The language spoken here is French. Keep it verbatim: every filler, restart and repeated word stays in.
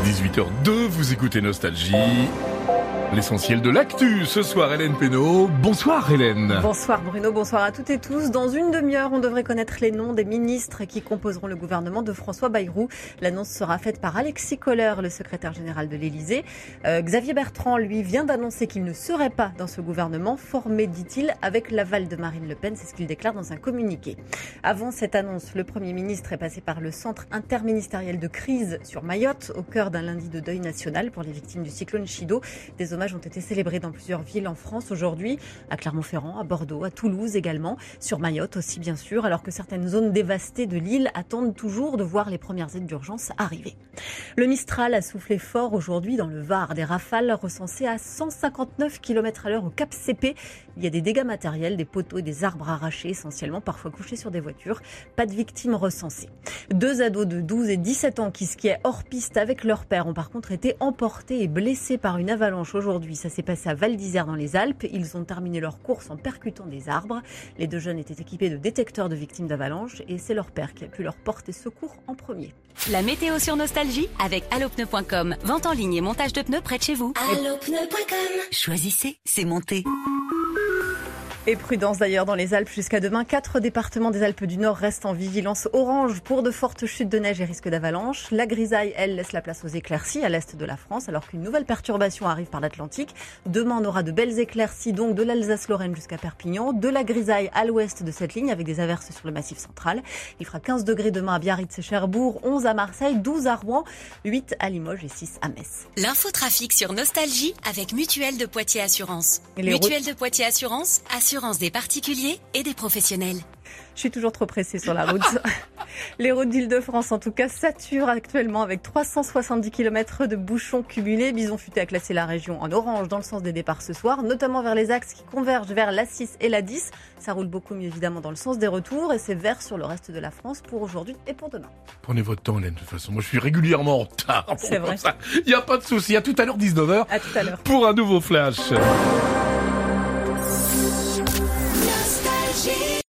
dix-huit heures deux, vous écoutez Nostalgie. L'essentiel de l'actu. Ce soir, Hélène Pénaud. Bonsoir Hélène. Bonsoir Bruno, bonsoir à toutes et tous. Dans une demi-heure, on devrait connaître les noms des ministres qui composeront le gouvernement de François Bayrou. L'annonce sera faite par Alexis Kohler, le secrétaire général de l'Élysée. Euh, Xavier Bertrand, lui, vient d'annoncer qu'il ne serait pas dans ce gouvernement, formé, dit-il, avec l'aval de Marine Le Pen. C'est ce qu'il déclare dans un communiqué. Avant cette annonce, le Premier ministre est passé par le centre interministériel de crise sur Mayotte, au cœur d'un lundi de deuil national pour les victimes du cyclone Chido. Des hommages ont été célébrés dans plusieurs villes en France aujourd'hui, à Clermont-Ferrand, à Bordeaux, à Toulouse également, sur Mayotte aussi bien sûr, alors que certaines zones dévastées de l'île attendent toujours de voir les premières aides d'urgence arriver. Le Mistral a soufflé fort aujourd'hui dans le Var, des rafales recensées à cent cinquante-neuf kilomètres à l'heure au Cap C P. Il y a des dégâts matériels, des poteaux et des arbres arrachés essentiellement, parfois couchés sur des voitures. Pas de victimes recensées. Deux ados de douze et dix-sept ans qui skiaient hors piste avec leur père ont par contre été emportés et blessés par une avalanche aujourd'hui. Ça s'est passé à Val d'Isère dans les Alpes. Ils ont terminé leur course en percutant des arbres. Les deux jeunes étaient équipés de détecteurs de victimes d'avalanche et c'est leur père qui a pu leur porter secours en premier. La météo sur Nostalgie avec allopneu point com. Vente en ligne et montage de pneus près de chez vous. allopneu point com. Choisissez, c'est monté. Et prudence d'ailleurs dans les Alpes jusqu'à demain. Quatre départements des Alpes du Nord restent en vigilance orange pour de fortes chutes de neige et risques d'avalanche. La grisaille, elle, laisse la place aux éclaircies à l'est de la France, alors qu'une nouvelle perturbation arrive par l'Atlantique. Demain, on aura de belles éclaircies, donc de l'Alsace-Lorraine jusqu'à Perpignan, de la grisaille à l'ouest de cette ligne, avec des averses sur le Massif central. Il fera quinze degrés demain à Biarritz et Cherbourg, onze à Marseille, douze à Rouen, huit à Limoges et six à Metz. L'infotrafic sur Nostalgie avec Mutuelle de Poitiers Assurance. Les Mutuelle de Poitiers Assurance, assurance des particuliers et des professionnels. Je suis toujours trop pressée sur la route. Les routes d'Île-de-France, en tout cas, saturent actuellement avec trois cent soixante-dix kilomètres de bouchons cumulés. Bison Futé a classé la région en orange dans le sens des départs ce soir, notamment vers les axes qui convergent vers l'A six et l'A dix. Ça roule beaucoup mieux évidemment dans le sens des retours et c'est vert sur le reste de la France pour aujourd'hui et pour demain. Prenez votre temps Hélène, de toute façon. Moi je suis régulièrement en retard. C'est vrai. Il n'y a pas de souci. À tout à l'heure dix-neuf heures. À tout à l'heure. Pour un nouveau flash.